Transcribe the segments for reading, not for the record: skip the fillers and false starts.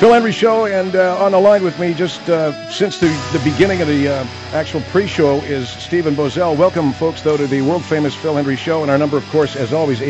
Phil Hendrie Show, and on the line with me just since the beginning of the actual pre-show is Stephen Bozell. Welcome, folks, though, to the world-famous Phil Hendrie Show, and our number, of course, as always,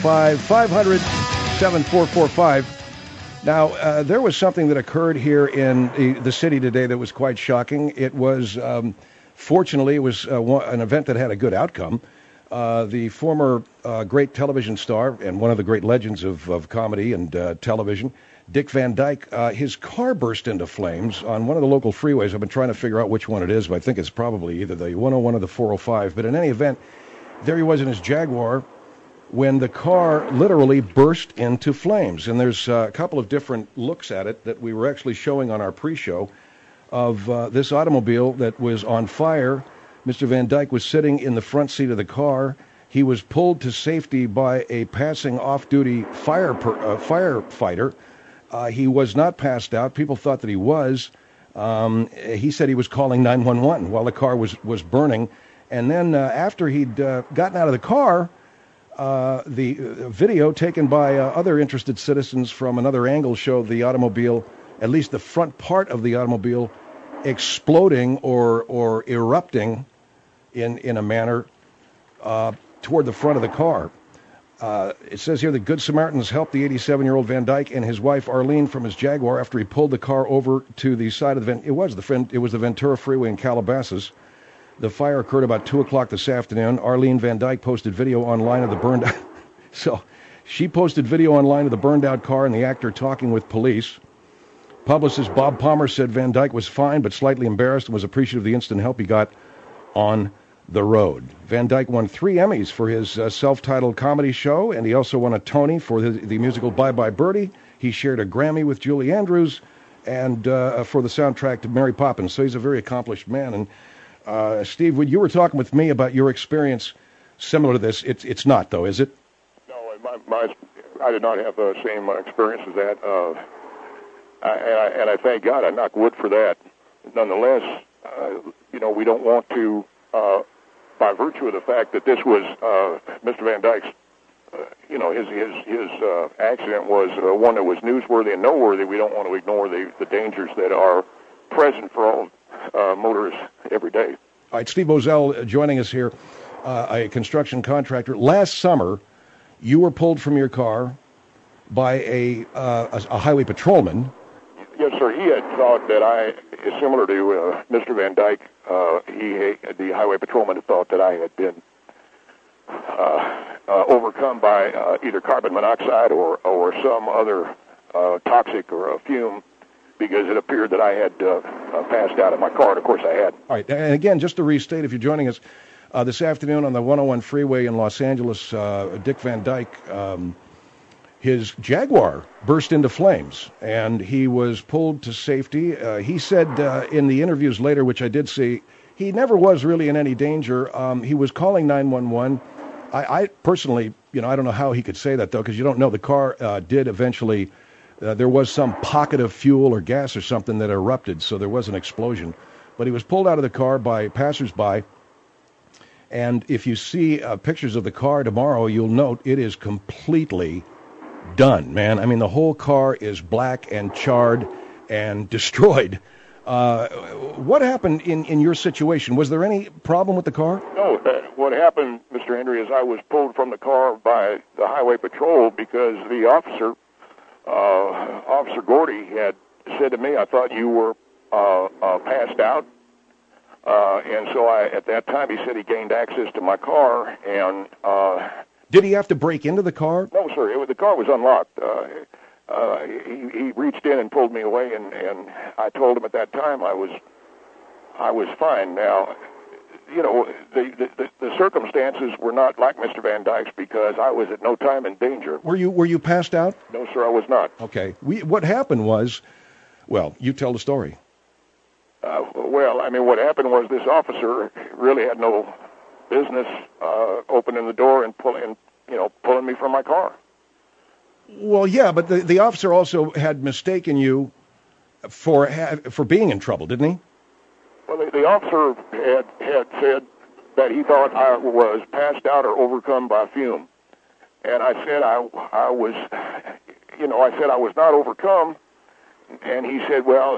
855-500-7445. Now, there was something that occurred here in the city today that was quite shocking. It was, fortunately, it was an event that had a good outcome. The former great television star and one of the great legends of comedy and television, Dick Van Dyke, his car burst into flames on one of the local freeways. I've been trying to figure out which one it is, but I think it's probably either the 101 or the 405. But in any event, there he was in his Jaguar when the car literally burst into flames. And there's a couple of different looks at it that we were actually showing on our pre-show of this automobile that was on fire. Mr. Van Dyke was sitting in the front seat of the car. He was pulled to safety by a passing off-duty firefighter. He was not passed out. People thought that he was. He said he was calling 911 while the car was burning. And then after he'd gotten out of the car, the video taken by other interested citizens from another angle showed the automobile, at least the front part of the automobile, exploding or erupting in a manner toward the front of the car. It says here that Good Samaritans helped the 87-year-old Van Dyke and his wife Arlene from his Jaguar after he pulled the car over to the side of it was the Ventura Freeway in Calabasas. The fire occurred about 2 o'clock this afternoon. Arlene Van Dyke posted video online of the burned out. So she posted video online of the burned out car and the actor talking with police. Publicist Bob Palmer said Van Dyke was fine but slightly embarrassed and was appreciative of the instant help he got on the road. Van Dyke won 3 Emmys for his self-titled comedy show, and he also won a Tony for the musical Bye Bye Birdie. He shared a Grammy with Julie Andrews and for the soundtrack to Mary Poppins. So he's a very accomplished man. And Steve, when you were talking with me about your experience similar to this, it's not, though, is it? No, I did not have the same experience as that. And I thank God, I knock wood for that. Nonetheless, we don't want to, by virtue of the fact that this was Mr. Van Dyke's, his accident was one that was newsworthy and noteworthy, we don't want to ignore the dangers that are present for all motorists every day. All right, Steve Bozell joining us here, a construction contractor. Last summer, you were pulled from your car by a highway patrolman. Yes, sir. He had thought that similar to Mr. Van Dyke, the highway patrolman had thought that I had been overcome by either carbon monoxide or some other toxic or fume, because it appeared that I had passed out of my car, and of course I had. All right, and again, just to restate, if you're joining us this afternoon on the 101 freeway in Los Angeles, Dick Van Dyke, his Jaguar burst into flames, and he was pulled to safety. He said in the interviews later, which I did see, he never was really in any danger. He was calling 911. I personally, I don't know how he could say that, though, because you don't know. The car did eventually, there was some pocket of fuel or gas or something that erupted, so there was an explosion. But he was pulled out of the car by passersby, and if you see pictures of the car tomorrow, you'll note it is completely done, man. I mean, the whole car is black and charred and destroyed. What happened in your situation? Was there any problem with the car? No. What happened, Mr. Hendrie, is I was pulled from the car by the highway patrol because the officer, Officer Gordy, had said to me, I thought you were passed out. And so at that time, he said he gained access to my car, and did he have to break into the car? No, sir. The car was unlocked. He reached in and pulled me away, and I told him at that time I was fine. Now, the circumstances were not like Mr. Van Dyke's because I was at no time in danger. Were you passed out? No, sir, I was not. Okay. What happened was, well, you tell the story. What happened was this officer really had no business opening the door and pulling me from my car. Well, yeah, but the officer also had mistaken you for being in trouble, didn't he? Well, the officer had said that he thought I was passed out or overcome by fume, and I said I was not overcome, And he said, well,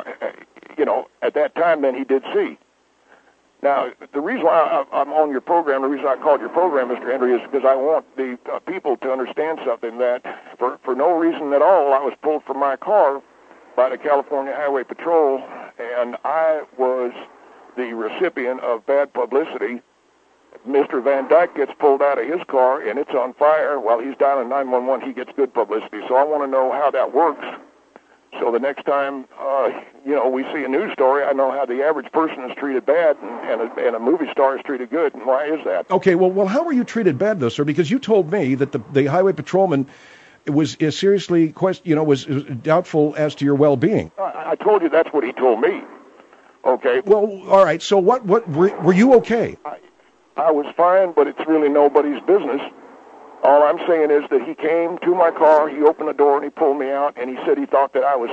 at that time, then he did see. Now, the reason why I'm on your program, the reason I called your program, Mr. Henry, is because I want the people to understand something, that for no reason at all, I was pulled from my car by the California Highway Patrol, and I was the recipient of bad publicity. Mr. Van Dyke gets pulled out of his car, and it's on fire. While he's down in 911, he gets good publicity. So I want to know how that works. So the next time, we see a news story, I know how the average person is treated bad and a movie star is treated good. And why is that? Okay, well, how were you treated bad, though, sir? Because you told me that the highway patrolman is seriously, was doubtful as to your well-being. I told you that's what he told me. Okay. Well, all right. So what were you okay? I was fine, but it's really nobody's business. All I'm saying is that he came to my car, he opened the door, and he pulled me out, and he said he thought that I was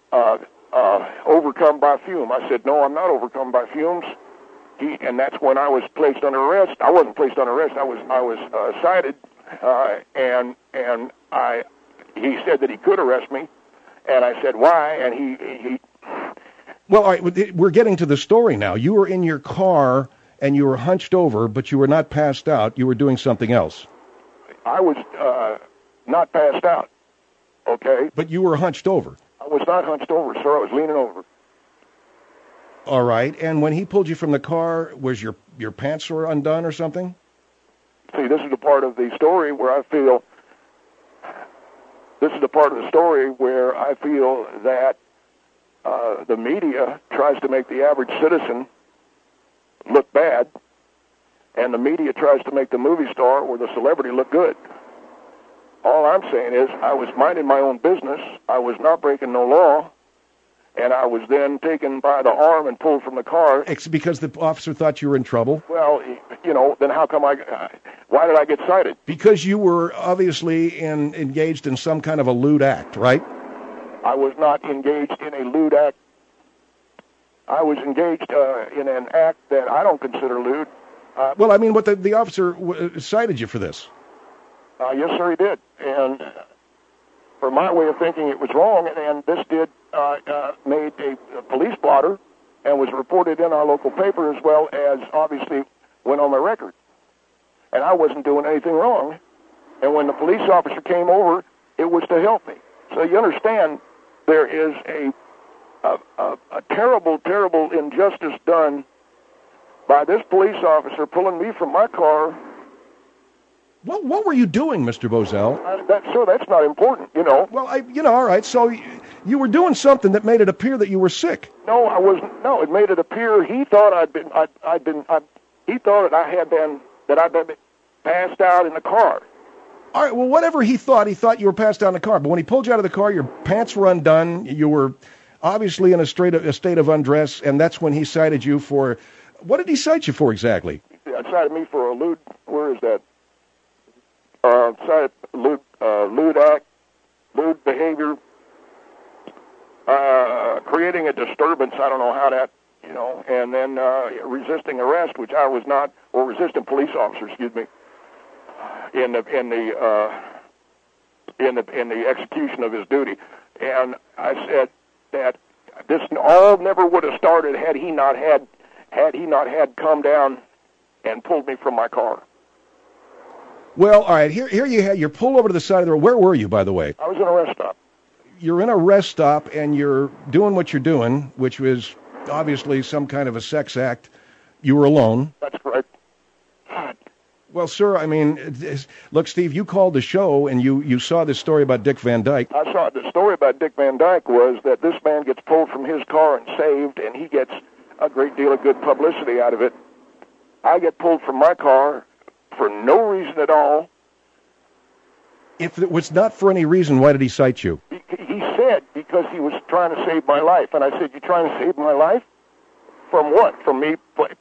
overcome by fume. I said, no, I'm not overcome by fumes. And that's when I was placed under arrest. I wasn't placed under arrest. I was cited, and he said that he could arrest me, and I said, why? And he. Well, all right, we're getting to the story now. You were in your car, and you were hunched over, but you were not passed out. You were doing something else. I was not passed out, okay? But you were hunched over. I was not hunched over, sir. I was leaning over. All right. And when he pulled you from the car, was your pants were undone or something? See, this is the part of the story where I feel... This is the part of the story where I feel that the media tries to make the average citizen look bad, and the media tries to make the movie star or the celebrity look good. All I'm saying is I was minding my own business. I was not breaking no law, and I was then taken by the arm and pulled from the car. It's because the officer thought you were in trouble? Well, then how come why did I get cited? Because you were obviously engaged in some kind of a lewd act, right? I was not engaged in a lewd act. I was engaged in an act that I don't consider lewd. Well, I mean, what the officer cited you for this? Yes, sir, he did. And for my way of thinking, it was wrong. And this made a police blotter and was reported in our local paper, as well as obviously went on my record. And I wasn't doing anything wrong. And when the police officer came over, it was to help me. So you understand, there is a terrible, terrible injustice done by this police officer pulling me from my car. What were you doing, Mr. Bozell? That's not important, Well, all right. So you were doing something that made it appear that you were sick. No, I wasn't. No, it made it appear he thought he thought I'd been passed out in the car. All right. Well, whatever he thought you were passed out in the car. But when he pulled you out of the car, your pants were undone. You were obviously in a state of undress, and that's when he cited you for. What did he cite you for exactly? He cited me for a lewd. Where is that? Cited lewd act, lewd behavior, creating a disturbance. I don't know how that, and then resisting arrest, which I was not, or resisting police officer, excuse me, in the execution of his duty. And I said that this all never would have started had he not had come down and pulled me from my car. Well, all right. Here you're pulled over to the side of the road. Where were you, by the way? I was in a rest stop. You're in a rest stop, and you're doing what you're doing, which was obviously some kind of a sex act. You were alone. That's correct. Well, sir, I mean, look, Steve, you called the show, and you saw this story about Dick Van Dyke. I saw the story about Dick Van Dyke was that this man gets pulled from his car and saved, and he gets a great deal of good publicity out of it. I get pulled from my car for no reason at all. If it was not for any reason, why did he cite you? He said because he was trying to save my life. And I said, "You trying to save my life? From what? From me?"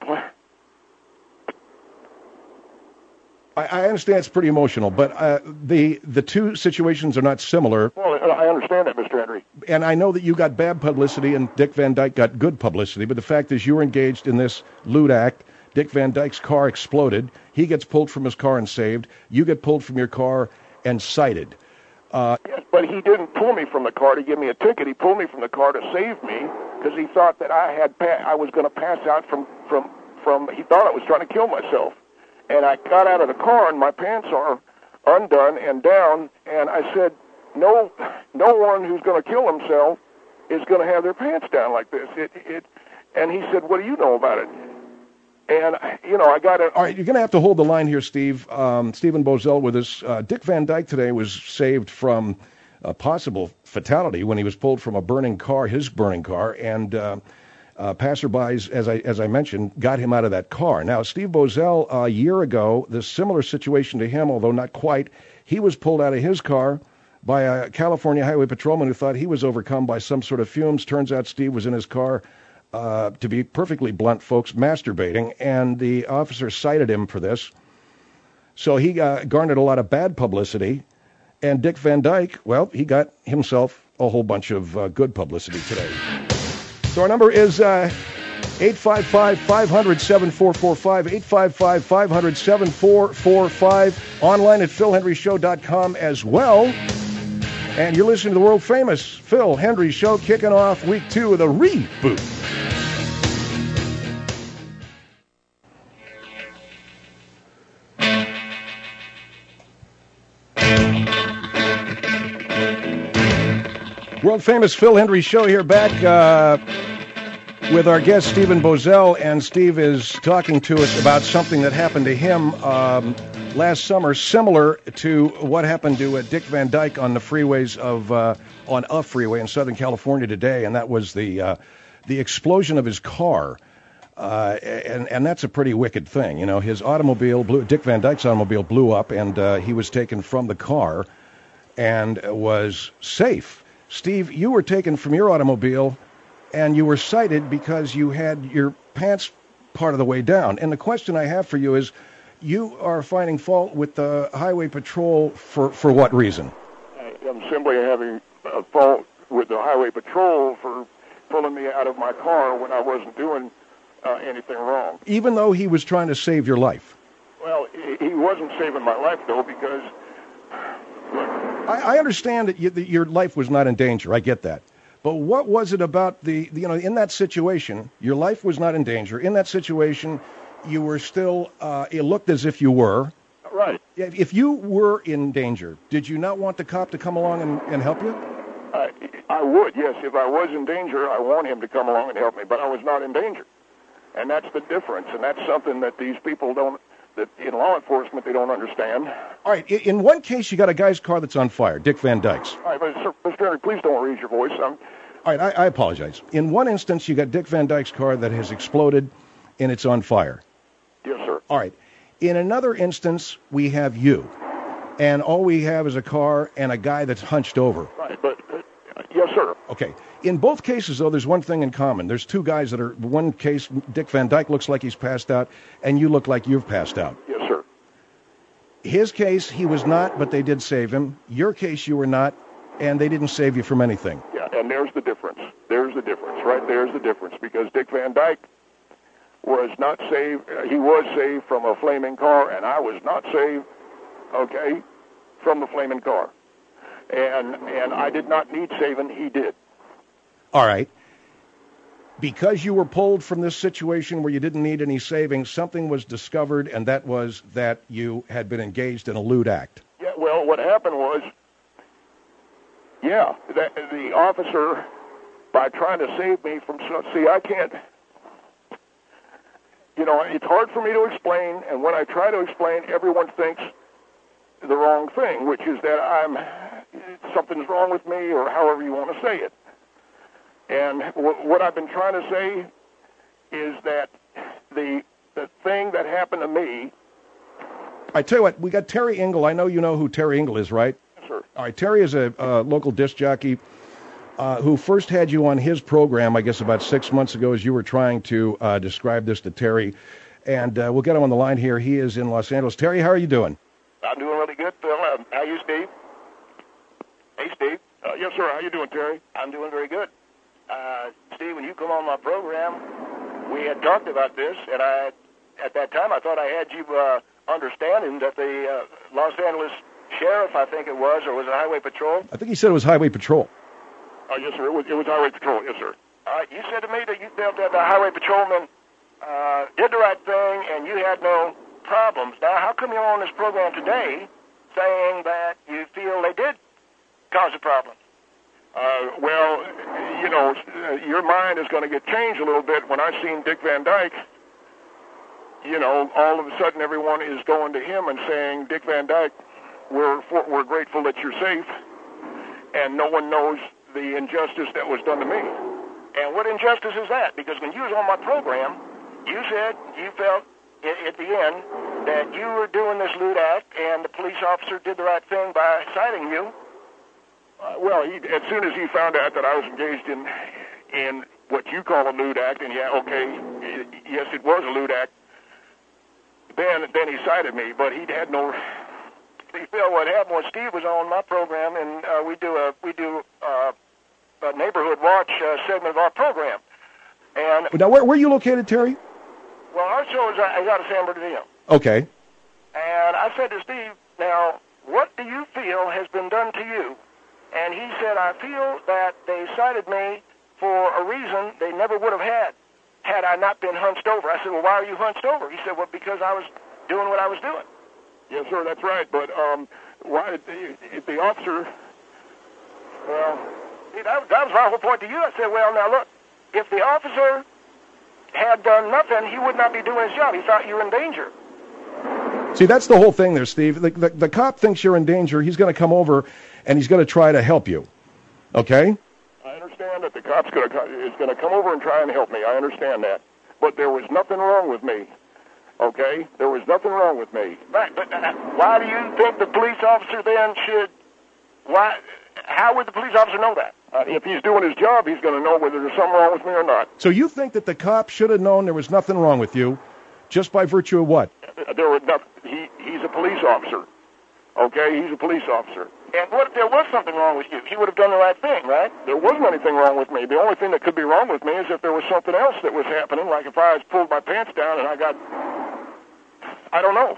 I understand it's pretty emotional, but the two situations are not similar. Well, I understand that, Mr. Henry. And I know that you got bad publicity and Dick Van Dyke got good publicity, but the fact is you were engaged in this lewd act. Dick Van Dyke's car exploded. He gets pulled from his car and saved. You get pulled from your car and cited. Yes, but he didn't pull me from the car to give me a ticket. He pulled me from the car to save me because he thought that I was going to pass out from. He thought I was trying to kill myself, and I got out of the car and my pants are undone and down, and I said, no one who's going to kill himself is going to have their pants down like this. And he said, what do you know about it? And, I got it. All right, you're going to have to hold the line here, Steve. Stephen Boesel with us. Dick Van Dyke today was saved from a possible fatality when he was pulled from his burning car, and passerbys, as I mentioned, got him out of that car. Now, Steve Boesel, a year ago, the similar situation to him, although not quite, he was pulled out of his car by a California highway patrolman who thought he was overcome by some sort of fumes. Turns out Steve was in his car, to be perfectly blunt, folks, masturbating, and the officer cited him for this. So he garnered a lot of bad publicity, and Dick Van Dyke, well, he got himself a whole bunch of good publicity today. So our number is 855-500-7445, 855-500-7445, online at philhenryshow.com as well. And you're listening to the world-famous Phil Hendrie Show, kicking off week 2 of the reboot. World-famous Phil Hendrie Show here, back with our guest Stephen Boesel, and Steve is talking to us about something that happened to him last summer, similar to what happened to Dick Van Dyke on the freeways on a freeway in Southern California today, and that was the explosion of his car. And that's a pretty wicked thing. His automobile, Dick Van Dyke's automobile blew up, and he was taken from the car and was safe. Steve, you were taken from your automobile, and you were cited because you had your pants part of the way down. And the question I have for you is, you are finding fault with the highway patrol for what reason? I'm simply having a fault with the highway patrol for pulling me out of my car when I wasn't doing anything wrong. Even though he was trying to save your life? Well, he wasn't saving my life, though, because... I understand that your life was not in danger. I get that. But what was it about in that situation, your life was not in danger. In that situation, you were still, it looked as if you were. Right. If you were in danger, did you not want the cop to come along and help you? I would, yes. If I was in danger, I want him to come along and help me. But I was not in danger. And that's the difference. And that's something that these people that in law enforcement, they don't understand. All right. In one case, you got a guy's car that's on fire, Dick Van Dyke's. All right, but Mr. Henry, please don't raise your voice. All right, I apologize. In one instance, you got Dick Van Dyke's car that has exploded, and it's on fire. Yes, sir. All right. In another instance, we have you, and all we have is a car and a guy that's hunched over. Right, but yes, sir. Okay. In both cases, though, there's one thing in common. There's two guys that are, one case, Dick Van Dyke looks like he's passed out, and you look like you've passed out. Yes, sir. His case, he was not, but they did save him. Your case, you were not, and they didn't save you from anything. Yeah, and there's the difference. There's the difference. Right there's the difference, because Dick Van Dyke was not saved. He was saved from a flaming car, and I was not saved, okay, from the flaming car. And I did not need saving. He did. All right. Because you were pulled from this situation where you didn't need any saving, something was discovered, and that was that you had been engaged in a lewd act. Yeah, well, what happened was, the officer, by trying to save me from... See, I can't... it's hard for me to explain, and when I try to explain, everyone thinks the wrong thing, which is that something's wrong with me, or however you want to say it. And what I've been trying to say is that the thing that happened to me... I tell you what, we got Terry Engel. I know you know who Terry Engel is, right? Yes, sir. All right, Terry is a local disc jockey who first had you on his program, I guess, about 6 months ago as you were trying to describe this to Terry. And we'll get him on the line here. He is in Los Angeles. Terry, how are you doing? I'm doing really good, Phil. How are you, Steve? Hey, Steve. Yes, sir. How you doing, Terry? I'm doing very good. Steve, when you come on my program, we had talked about this, and at that time, I thought I had you understanding that the Los Angeles sheriff, I think it was, or was it Highway Patrol? I think he said it was Highway Patrol. Yes, sir. It was Highway Patrol. Yes, sir. You said to me that you felt that the highway patrolman did the right thing and you had no problems. Now, how come you're on this program today saying that you feel they did cause a problem? Well, your mind is going to get changed a little bit. When I seen Dick Van Dyke, all of a sudden everyone is going to him and saying, Dick Van Dyke, we're grateful that you're safe, and no one knows the injustice that was done to me. And what injustice is that? Because when you was on my program, you said you felt at the end that you were doing this lewd act and the police officer did the right thing by citing you. Well, as soon as he found out that I was engaged in what you call a lewd act, and yes, it was a lewd act, then he cited me, but he had no... See, Phil, what happened was Steve was on my program, and we do a neighborhood watch segment of our program. And now, where are you located, Terry? Well, our show is out of San Bernardino. Okay. And I said to Steve, now, what do you feel has been done to you? And he said, I feel that they cited me for a reason they never would have had I not been hunched over. I said, well, why are you hunched over? He said, well, because I was doing what I was doing. Yes, sir, that's right. But why if the officer... Well, see, that was my whole point to you. I said, well, now, look, if the officer had done nothing, he would not be doing his job. He thought you were in danger. See, that's the whole thing there, Steve. The cop thinks you're in danger. He's going to come over, and he's going to try to help you. Okay? I understand that the cop's is going to come over and try and help me. I understand that. But there was nothing wrong with me. Okay? There was nothing wrong with me. Right, but why do you think the police officer then should... How would the police officer know that? If he's doing his job, he's going to know whether there's something wrong with me or not. So you think that the cop should have known there was nothing wrong with you just by virtue of what? He's a police officer. Okay? He's a police officer. And what if there was something wrong with you? He would have done the right thing, right? There wasn't anything wrong with me. The only thing that could be wrong with me is if there was something else that was happening, like if I pulled my pants down and I don't know.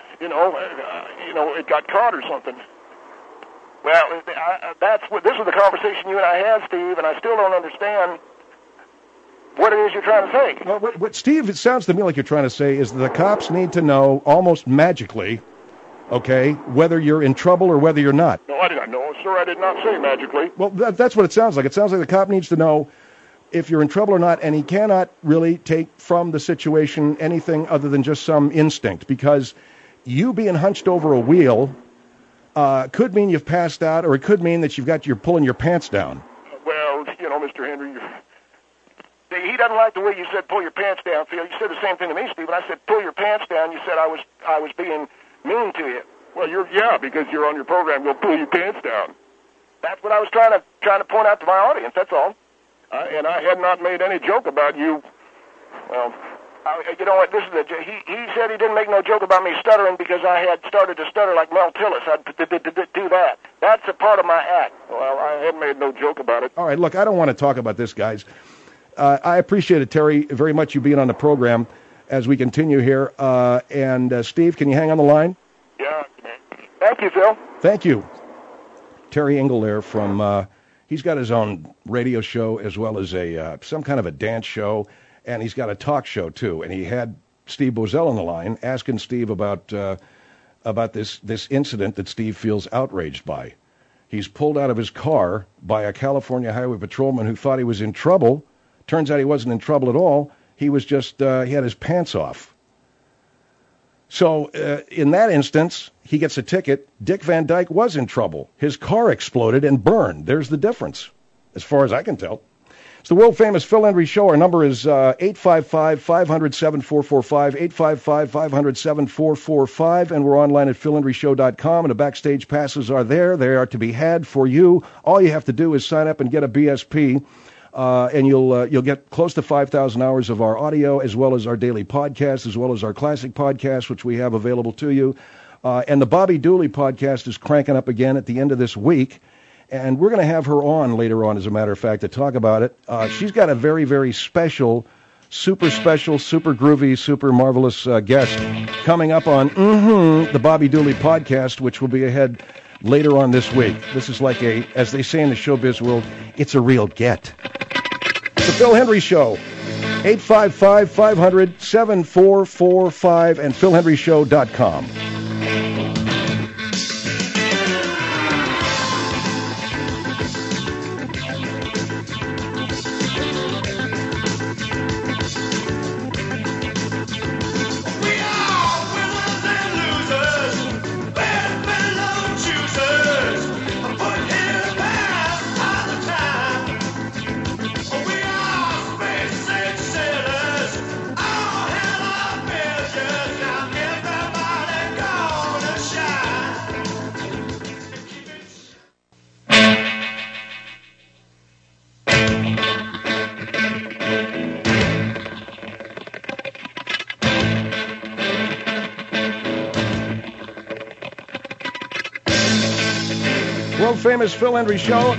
It got caught or something. Well, this is the conversation you and I had, Steve, and I still don't understand what it is you're trying to say. Well, what Steve, it sounds to me like you're trying to say is the cops need to know almost magically, okay, whether you're in trouble or whether you're not. No, I did not know, sir. I did not say magically. Well, that's what it sounds like. It sounds like the cop needs to know if you're in trouble or not, and he cannot really take from the situation anything other than just some instinct, because you being hunched over a wheel could mean you've passed out, or it could mean that you're pulling your pants down. Well, Mr. Henry, he doesn't like the way you said pull your pants down, Phil. You said the same thing to me, Steve, and I said pull your pants down. You said I was being mean to you. Well, because you're on your program, you'll pull your pants down. That's what I was trying to point out to my audience, that's all. And I had not made any joke about you. Well... You know what? This is he said he didn't make no joke about me stuttering because I had started to stutter like Mel Tillis. I'd do that. That's a part of my act. Well, I had made no joke about it. All right, look, I don't want to talk about this, guys. I appreciate it, Terry, very much you being on the program as we continue here. And Steve, can you hang on the line? Yeah. Thank you, Phil. Thank you. Terry Engel there from, he's got his own radio show as well as some kind of a dance show. And he's got a talk show, too. And he had Steve Boesel on the line asking Steve about this incident that Steve feels outraged by. He's pulled out of his car by a California highway patrolman who thought he was in trouble. Turns out he wasn't in trouble at all. He was just, he had his pants off. So in that instance, he gets a ticket. Dick Van Dyke was in trouble. His car exploded and burned. There's the difference, as far as I can tell. It's the world-famous Phil Hendrie Show. Our number is 855-500-7445, 855-500-7445, and we're online at philhendrieshow.com, and the backstage passes are there. They are to be had for you. All you have to do is sign up and get a BSP, and you'll get close to 5,000 hours of our audio, as well as our daily podcast, as well as our classic podcast, which we have available to you. And the Bobby Dooley podcast is cranking up again at the end of this week. And we're going to have her on later on, as a matter of fact, to talk about it. She's got a very, very special super special, super groovy, super marvelous guest coming up on the Bobby Dooley podcast, which will be ahead later on this week. This is like as they say in the showbiz world, it's a real get. The Phil Hendrie Show, 855-500-7445 and philhendrieshow.com. Famous Phil Hendrie Show,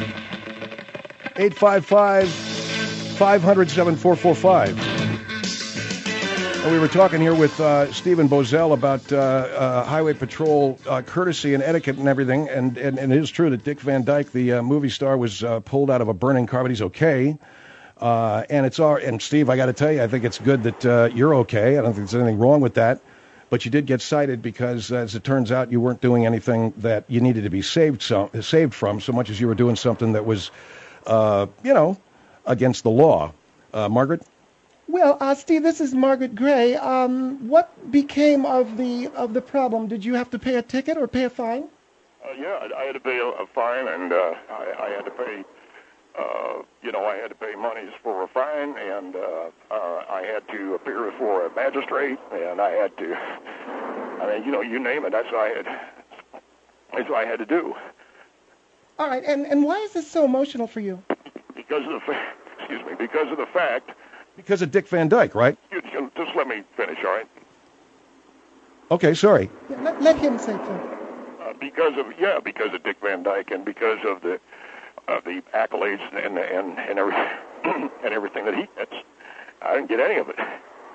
855-500-7445. And we were talking here with Stephen Boesel about Highway Patrol courtesy and etiquette and everything, and it is true that Dick Van Dyke, the movie star, was pulled out of a burning car, but he's okay. And Steve, I got to tell you, I think it's good that you're okay. I don't think there's anything wrong with that. But you did get cited because, as it turns out, you weren't doing anything that you needed to be saved from, so much as you were doing something that was, against the law. Margaret? Well, Steve, this is Margaret Gray. What became of the problem? Did you have to pay a ticket or pay a fine? Yeah, I had to pay a fine, and I had to pay. I had to pay monies for a fine, and I had to appear before a magistrate, and I had to, you name it, that's what I had to do. All right, and why is this so emotional for you? Because of the fact. Because of Dick Van Dyke, right? Just let me finish, all right? Okay, sorry. Yeah, let him say so. Because of Dick Van Dyke, and because of the accolades and everything that he gets. I didn't get any of it,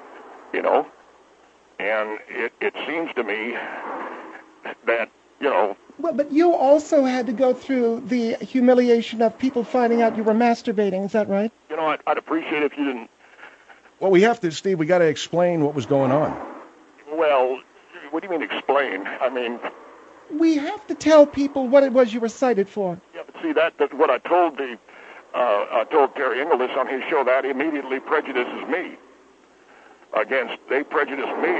and it seems to me that, Well, but you also had to go through the humiliation of people finding out you were masturbating, is that right? I'd appreciate if you didn't. Well, we have to, Steve, we got to explain what was going on. Well, what do you mean explain? I mean, we have to tell people what it was you were cited for. Yeah, but see, that's what I told told Terry Inglis on his show. That immediately prejudices me they prejudice me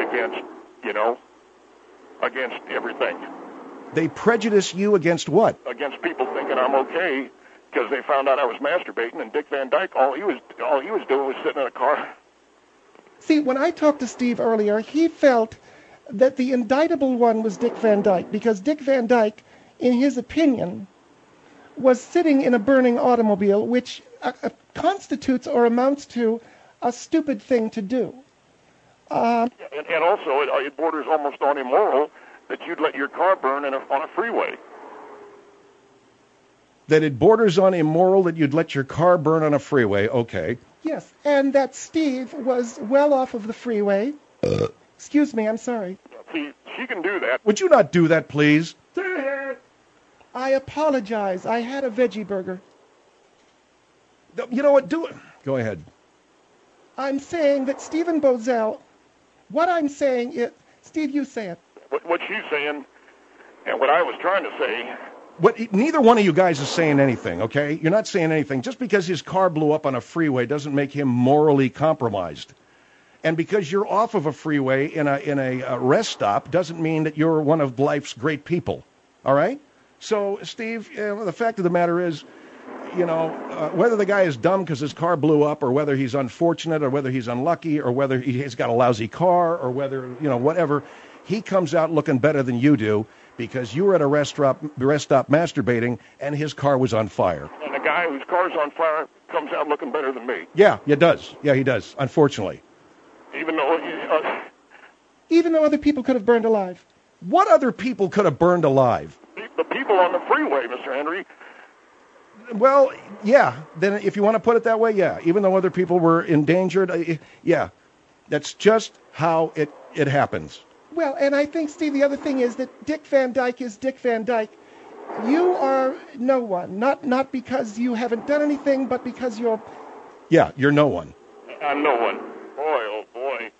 against everything. They prejudice you against what? Against people thinking I'm okay because they found out I was masturbating, and Dick Van Dyke, all he was doing was sitting in a car. See, when I talked to Steve earlier, he felt that the indictable one was Dick Van Dyke, because Dick Van Dyke, in his opinion, was sitting in a burning automobile, which constitutes or amounts to a stupid thing to do. And also, it borders almost on immoral that you'd let your car burn on a freeway. That it borders on immoral that you'd let your car burn on a freeway, okay. Yes, and that Steve was well off of the freeway. Excuse me, I'm sorry. See, she can do that. Would you not do that, please? I apologize. I had a veggie burger. You know what? Do it. Go ahead. I'm saying that Stephen Boesel, what I'm saying is, Steve, you say it. What she's saying, and what I was trying to say. Neither one of you guys is saying anything, okay? You're not saying anything. Just because his car blew up on a freeway doesn't make him morally compromised. And because you're off of a freeway in a rest stop doesn't mean that you're one of life's great people, all right? So, Steve, the fact of the matter is, whether the guy is dumb because his car blew up, or whether he's unfortunate, or whether he's unlucky, or whether he's got a lousy car, or whether, whatever, he comes out looking better than you do because you were at a rest stop masturbating and his car was on fire. And the guy whose car's on fire comes out looking better than me. Yeah, he does. Yeah, he does, unfortunately. Even though other people could have burned alive. What other people could have burned alive? The people on the freeway, Mr. Henry. Well, yeah. Then if you want to put it that way, yeah. Even though other people were endangered, yeah. That's just how it happens. Well, and I think, Steve, the other thing is that Dick Van Dyke is Dick Van Dyke. You are no one, not because you haven't done anything, but because you're... Yeah, you're no one. I'm no one. Boy, oh boy.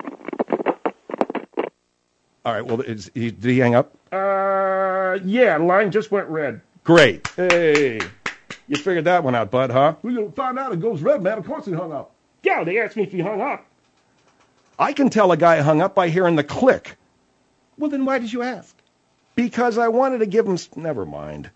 All right, well, did he hang up? Yeah, line just went red. Great. Hey, you figured that one out, bud, huh? We found out it goes red, man. Of course he hung up. Yeah, they asked me if he hung up. I can tell a guy hung up by hearing the click. Well, then why did you ask? Because I wanted to give him... Never mind.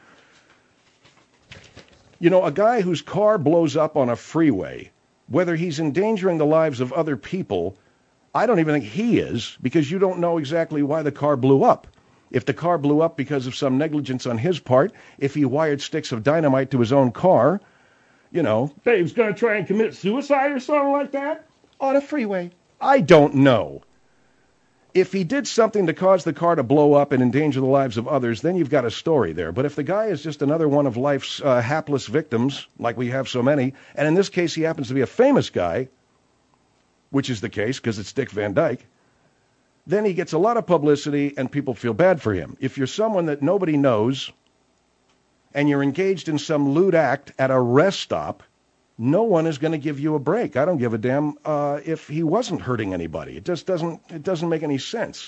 You know, a guy whose car blows up on a freeway, whether he's endangering the lives of other people, I don't even think he is, because you don't know exactly why the car blew up. If the car blew up because of some negligence on his part, if he wired sticks of dynamite to his own car, you know... Hey, he was going to try and commit suicide or something like that? On a freeway. I don't know. If he did something to cause the car to blow up and endanger the lives of others, then you've got a story there. But if the guy is just another one of life's hapless victims, like we have so many, and in this case he happens to be a famous guy, which is the case because it's Dick Van Dyke, then he gets a lot of publicity and people feel bad for him. If you're someone that nobody knows and you're engaged in some lewd act at a rest stop, no one is going to give you a break. I don't give a damn if he wasn't hurting anybody. It just doesn't make any sense.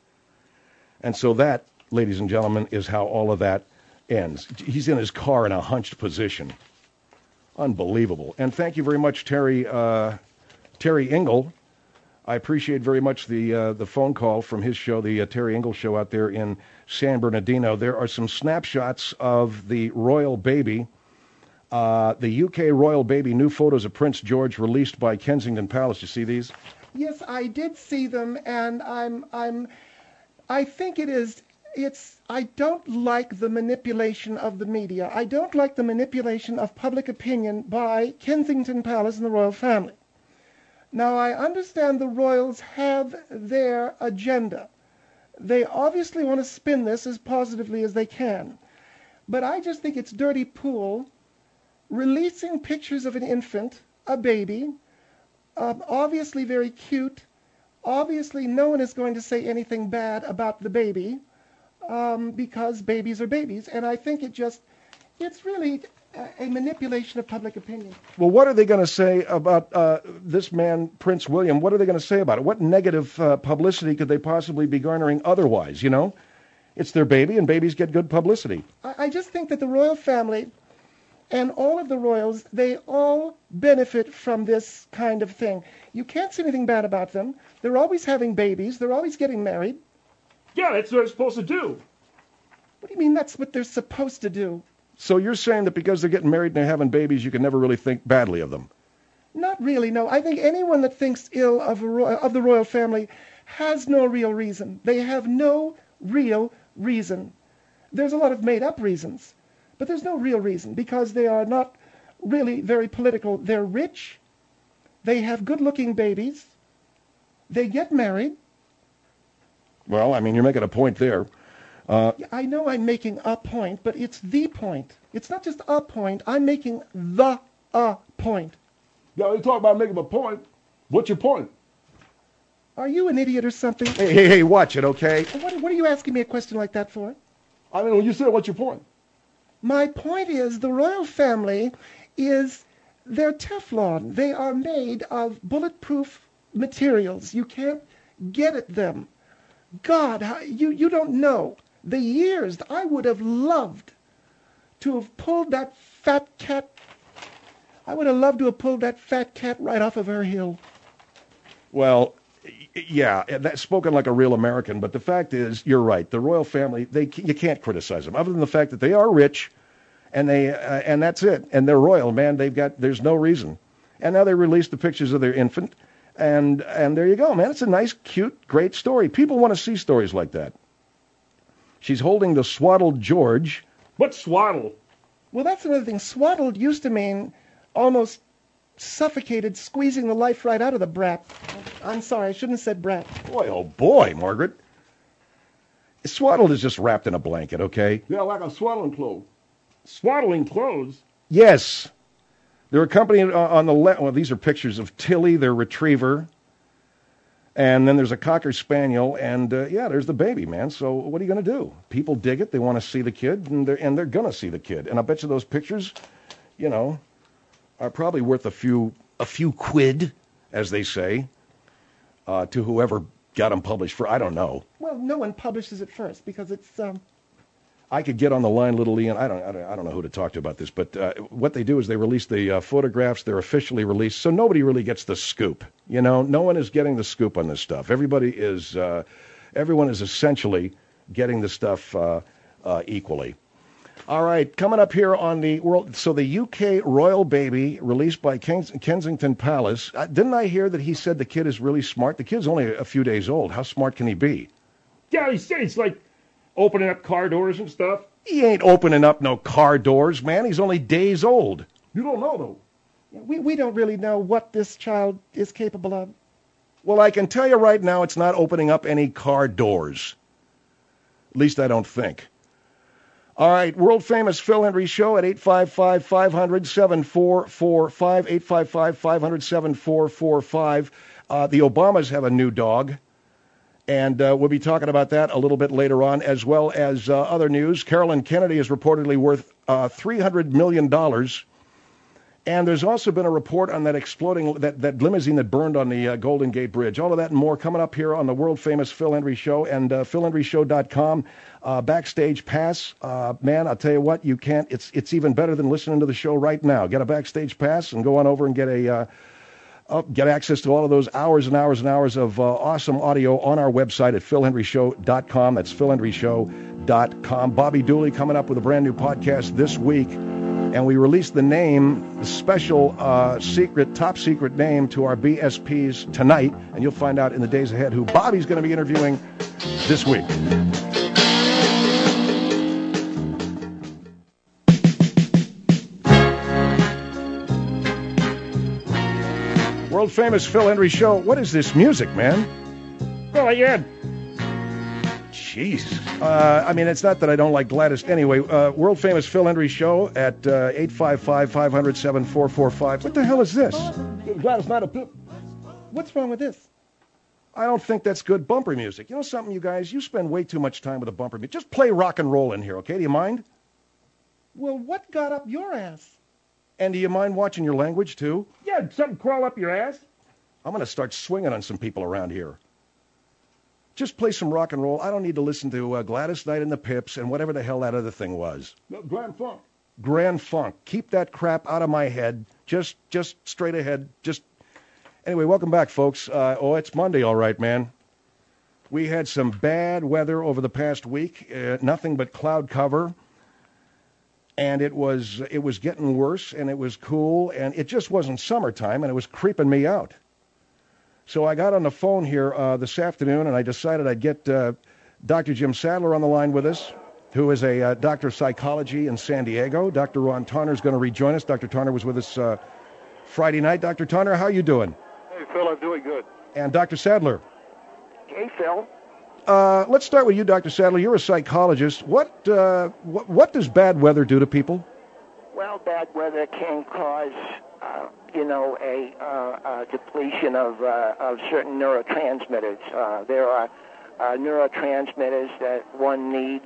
And so that, ladies and gentlemen, is how all of that ends. He's in his car in a hunched position. Unbelievable. And thank you very much, Terry Engel. I appreciate very much the phone call from his show, the Terry Engel Show out there in San Bernardino. There are some snapshots of the royal baby. The UK royal baby, new photos of Prince George released by Kensington Palace. You see these? Yes, I did see them, and I think I don't like the manipulation of the media. I don't like the manipulation of public opinion by Kensington Palace and the royal family. Now, I understand the royals have their agenda. They obviously want to spin this as positively as they can. But I just think it's dirty pool releasing pictures of an infant, a baby, obviously very cute. Obviously, no one is going to say anything bad about the baby because babies are babies. And I think it's really a manipulation of public opinion. Well, what are they going to say about this man, Prince William? What are they going to say about it? What negative publicity could they possibly be garnering otherwise, you know? It's their baby, and babies get good publicity. I just think that the royal family and all of the royals, they all benefit from this kind of thing. You can't say anything bad about them. They're always having babies. They're always getting married. Yeah, that's what they're supposed to do. What do you mean that's what they're supposed to do? So you're saying that because they're getting married and they're having babies, you can never really think badly of them? Not really, no. I think anyone that thinks ill of the royal family has no real reason. They have no real reason. There's a lot of made-up reasons. But there's no real reason, because they are not really very political. They're rich. They have good-looking babies. They get married. Well, I mean, you're making a point there. I know I'm making a point, but it's the point. It's not just a point. I'm making the point. Yeah, you talk about making a point. What's your point? Are you an idiot or something? Hey, watch it, okay? What are you asking me a question like that for? I mean, when you said, what's your point? My point is the royal family they're Teflon. They are made of bulletproof materials. You can't get at them. God, you don't know the years I would have loved to have pulled that fat cat. I would have loved to have pulled that fat cat right off of her hill. Well, yeah, that's spoken like a real American, but the fact is, you're right. The royal family, you can't criticize them, other than the fact that they are rich, and and that's it. And they're royal, man. There's no reason. And now they released the pictures of their infant, and there you go, man. It's a nice, cute, great story. People want to see stories like that. She's holding the swaddled George. What's swaddle? Well, that's another thing. Swaddled used to mean almost suffocated, squeezing the life right out of the brat. I'm sorry, I shouldn't have said brat. Boy, oh boy, Margaret. Swaddled is just wrapped in a blanket, okay? Yeah, like a swaddling clothes. Swaddling clothes? Yes. They're accompanied on the left. Well, these are pictures of Tilly, their retriever. And then there's a Cocker Spaniel, and there's the baby, man. So what are you going to do? People dig it. They want to see the kid, and they're going to see the kid. And I bet you those pictures, are probably worth a few quid, as they say, to whoever got them published for. I don't know. Well, no one publishes it first because it's. I could get on the line, little Ian. I don't know who to talk to about this, but what they do is they release the photographs. They're officially released, so nobody really gets the scoop. No one is getting the scoop on this stuff. Everyone is essentially getting the stuff equally. All right, coming up here on the world. So the UK royal baby released by Kensington Palace. Didn't I hear that he said the kid is really smart? The kid's only a few days old. How smart can he be? Yeah, he said it's like opening up car doors and stuff. He ain't opening up no car doors, man. He's only days old. You don't know, though. We don't really know what this child is capable of. Well, I can tell you right now it's not opening up any car doors. At least I don't think. All right, world-famous Phil Hendrie Show at 855-500-7445, 855-500-7445. The Obamas have a new dog. And we'll be talking about that a little bit later on, as well as other news. Carolyn Kennedy is reportedly worth $300 million. And there's also been a report on that exploding, that limousine that burned on the Golden Gate Bridge. All of that and more coming up here on the world-famous Phil Hendrie Show and philhendrieshow.com. Backstage pass. Man, I'll tell you what, you can't. It's even better than listening to the show right now. Get a backstage pass and go on over and get get access to all of those hours and hours and hours of awesome audio on our website at philhendrieshow.com. That's philhendrieshow.com. Bobby Dooley coming up with a brand new podcast this week. And we released the name, the special top secret name to our BSPs tonight. And you'll find out in the days ahead who Bobby's going to be interviewing this week. World famous Phil Hendrie Show. What is this music, man? Oh, yeah. Jeez. I mean, it's not that I don't like Gladys. Anyway, world famous Phil Hendrie Show at 855-500-7445. What the hell is this? Gladys, not a pip. What's wrong with this? I don't think that's good bumper music. You know something, you guys? You spend way too much time with a bumper music. Just play rock and roll in here, okay? Do you mind? Well, what got up your ass? And do you mind watching your language, too? Yeah, something crawl up your ass. I'm going to start swinging on some people around here. Just play some rock and roll. I don't need to listen to Gladys Knight and the Pips and whatever the hell that other thing was. No, Grand Funk. Grand Funk. Keep that crap out of my head. Just straight ahead. Anyway, welcome back, folks. It's Monday, all right, man. We had some bad weather over the past week. Nothing but cloud cover. And it was getting worse, and it was cool, and it just wasn't summertime, and it was creeping me out. So I got on the phone here this afternoon, and I decided I'd get Dr. Jim Sadler on the line with us, who is a doctor of psychology in San Diego. Dr. Ron Tarner is going to rejoin us. Dr. Tarner was with us Friday night. Dr. Tarner, how are you doing? Hey, Phil, I'm doing good. And Dr. Sadler? Hey, Phil. Let's start with you, Dr. Sadler. You're a psychologist. What does bad weather do to people? Well, bad weather can cause, a depletion of certain neurotransmitters. There are neurotransmitters that one needs,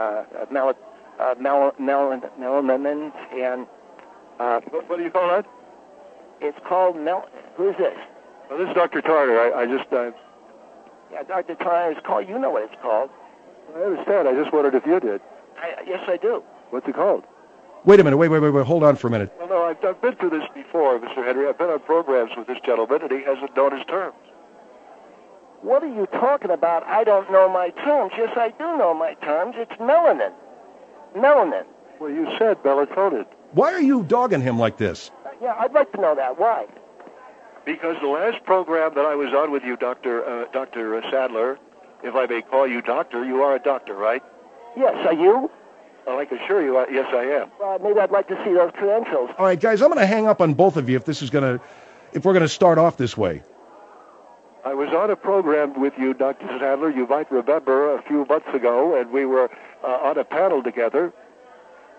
melanin, and What do you call that? it's called Who's this? Well, this is Dr. Tarter. Yeah, Dr. Tyler, it's called. You know what it's called. I understand. I just wondered if you did. Yes, I do. What's it called? Wait a minute. Wait. Hold on for a minute. Well, no, I've been through this before, Mr. Henry. I've been on programs with this gentleman, and he hasn't known his terms. What are you talking about? I don't know my terms. Yes, I do know my terms. It's melanin. Melanin. Well, you said melatonin. Why are you dogging him like this? Yeah, I'd like to know that. Why? Because the last program that I was on with you, Dr. Sadler, if I may call you doctor, you are a doctor, right? Yes, are you? Well, I can assure you, yes, I am. Maybe I'd like to see those credentials. All right, guys, I'm going to hang up on both of you if we're going to start off this way. I was on a program with you, Dr. Sadler, you might remember, a few months ago, and we were on a panel together.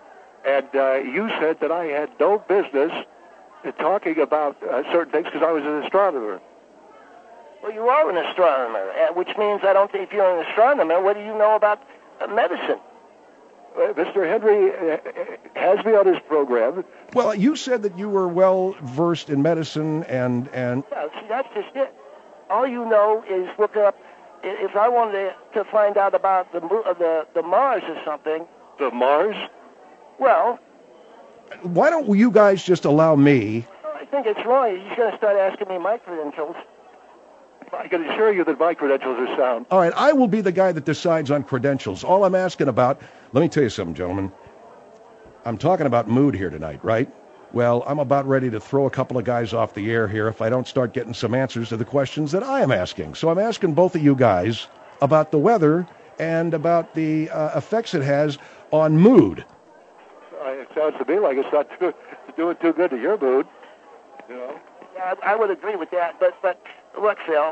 And you said that I had no business talking about certain things because I was an astronomer. Well, you are an astronomer, which means I don't think if you're an astronomer, what do you know about medicine? Mr. Henry has me on his program. Well, you said that you were well versed in medicine and. Yeah, see, that's just it. All you know is look up. If I wanted to find out about the Mars or something. The Mars? Well. Why don't you guys just allow me? I think it's wrong. You're going to start asking me my credentials. I can assure you that my credentials are sound. All right, I will be the guy that decides on credentials. All I'm asking about, let me tell you something, gentlemen. I'm talking about mood here tonight, right? Well, I'm about ready to throw a couple of guys off the air here if I don't start getting some answers to the questions that I am asking. So I'm asking both of you guys about the weather and about the effects it has on mood. It sounds to me like it's not doing too good to your mood. You know? Yeah, I would agree with that, but look, Phil,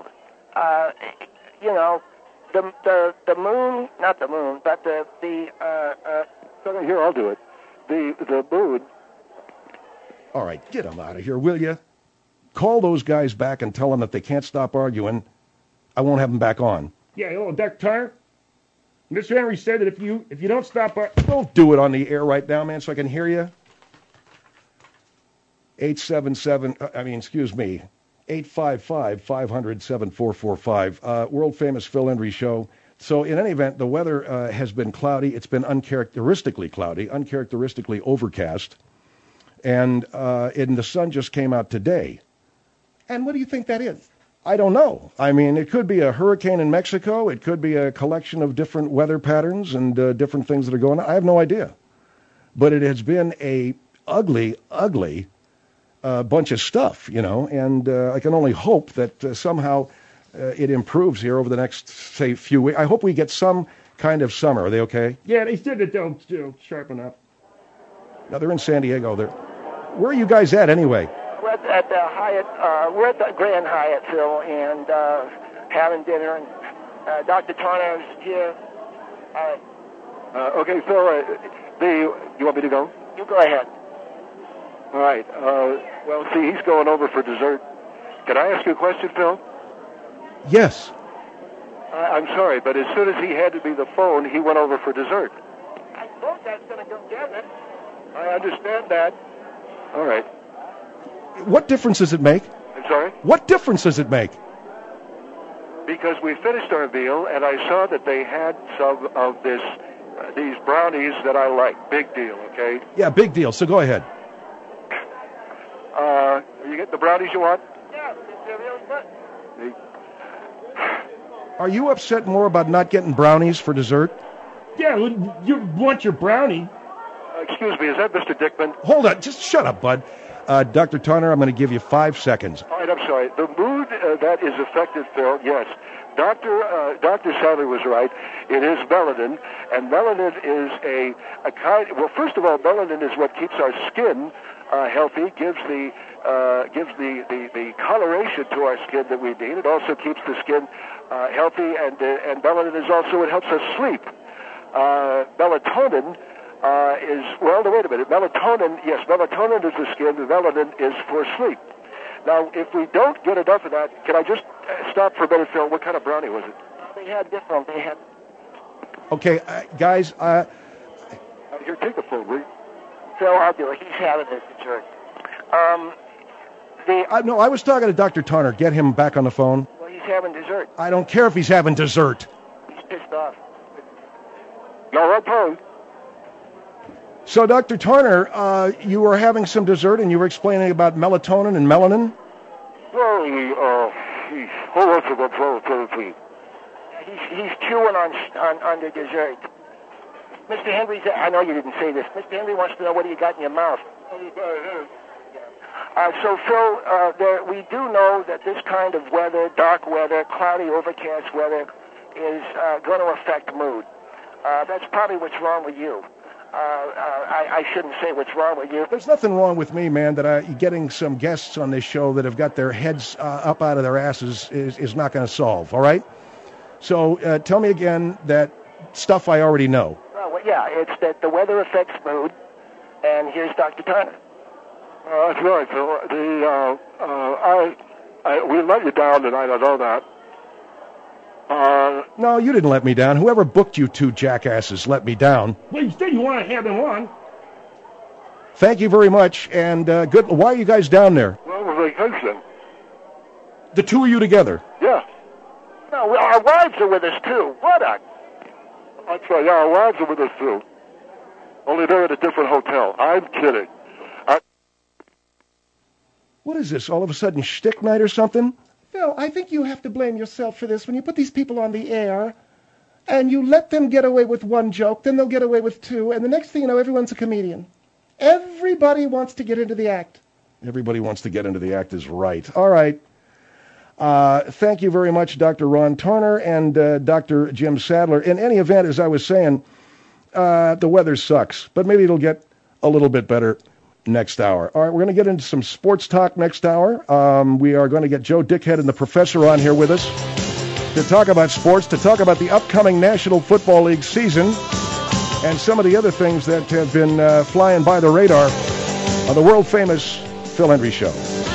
the moon, not the moon, but here, I'll do it. The moon. All right, get them out of here, will you? Call those guys back and tell them that they can't stop arguing. I won't have them back on. Yeah, hello, Dr. Turner. Mr. Henry said that if you don't stop... Don't do it on the air right now, man, so I can hear you. 855-500-7445, world-famous Phil Hendry Show. So in any event, the weather has been cloudy. It's been uncharacteristically cloudy, uncharacteristically overcast. And the sun just came out today. And what do you think that is? I don't know. I mean, it could be a hurricane in Mexico. It could be a collection of different weather patterns and different things that are going on. I have no idea. But it has been a ugly, ugly bunch of stuff, and I can only hope that somehow it improves here over the next, say, few weeks. I hope we get some kind of summer. Are they okay? Yeah, they said that they'll sharpen up. No, they're in San Diego. Where are you guys at anyway? We're at the Hyatt. We're at the Grand Hyatt, Phil, and having dinner. And Dr. Turner is here. Okay, Phil. You want me to go? You go ahead. All right. Well, see, he's going over for dessert. Can I ask you a question, Phil? Yes. I'm sorry, but as soon as he handed me the phone, he went over for dessert. I thought that's going to go together. I understand that. All right. What difference does it make? I'm sorry? What difference does it make? Because we finished our meal, and I saw that they had some of these brownies that I like. Big deal, okay? Yeah, big deal. So go ahead. You get the brownies you want? Yeah, they're really good. Are you upset more about not getting brownies for dessert? Yeah, you want your brownie. Excuse me, is that Mr. Dickman? Hold on, just shut up, bud. Dr. Turner, I'm going to give you 5 seconds. All right, I'm sorry. The mood that is affected, Phil, yes. Dr. Sally was right. It is melanin, and melanin is a kind... Well, first of all, melanin is what keeps our skin healthy, gives the coloration to our skin that we need. It also keeps the skin healthy, and melanin is also, it helps us sleep. Melatonin is, well, no, wait a minute. Melatonin is the skin, the melanin is for sleep. Now, if we don't get enough of that, can I just stop for a minute, Phil? What kind of brownie was it? They had different. They had... Okay, guys, Here, take the phone, will you? Phil, I'll do it. He's having his dessert. No, I was talking to Dr. Turner. Get him back on the phone. Well, he's having dessert. I don't care if he's having dessert. He's pissed off. No, right phone. So, Dr. Turner, you were having some dessert and you were explaining about melatonin and melanin? Well, hold on for the phone, please. He's chewing on the dessert. Mr. Henry, I know you didn't say this. Mr. Henry wants to know what do you got in your mouth. So, Phil, we do know that this kind of weather, dark weather, cloudy, overcast weather, is going to affect mood. That's probably what's wrong with you. I shouldn't say what's wrong with you. There's nothing wrong with me, man. That getting some guests on this show that have got their heads up out of their asses is not going to solve, all right? So tell me again that stuff I already know. Well, yeah, it's that the weather affects mood, and here's Dr. Turner. That's right, Phil. We let you down tonight, I know that. No, you didn't let me down. Whoever booked you two jackasses let me down. Well, you said you want to have them on. Thank you very much, and good. Why are you guys down there? Well, we're vacation. The two of you together? Yeah. No, our wives are with us, too. What a... That's right, yeah, our wives are with us, too. Only they're at a different hotel. I'm kidding. What is this, all of a sudden shtick night or something? Phil, I think you have to blame yourself for this. When you put these people on the air and you let them get away with one joke, then they'll get away with two, and the next thing you know, everyone's a comedian. Everybody wants to get into the act. Everybody wants to get into the act is right. All right. Thank you very much, Dr. Ron Turner and Dr. Jim Sadler. In any event, as I was saying, the weather sucks, but maybe it'll get a little bit better next hour. All right, we're going to get into some sports talk next hour. We are going to get Joe Dickhead and the professor on here with us to talk about sports, to talk about the upcoming National Football League season and some of the other things that have been flying by the radar on the world-famous Phil Hendrie Show.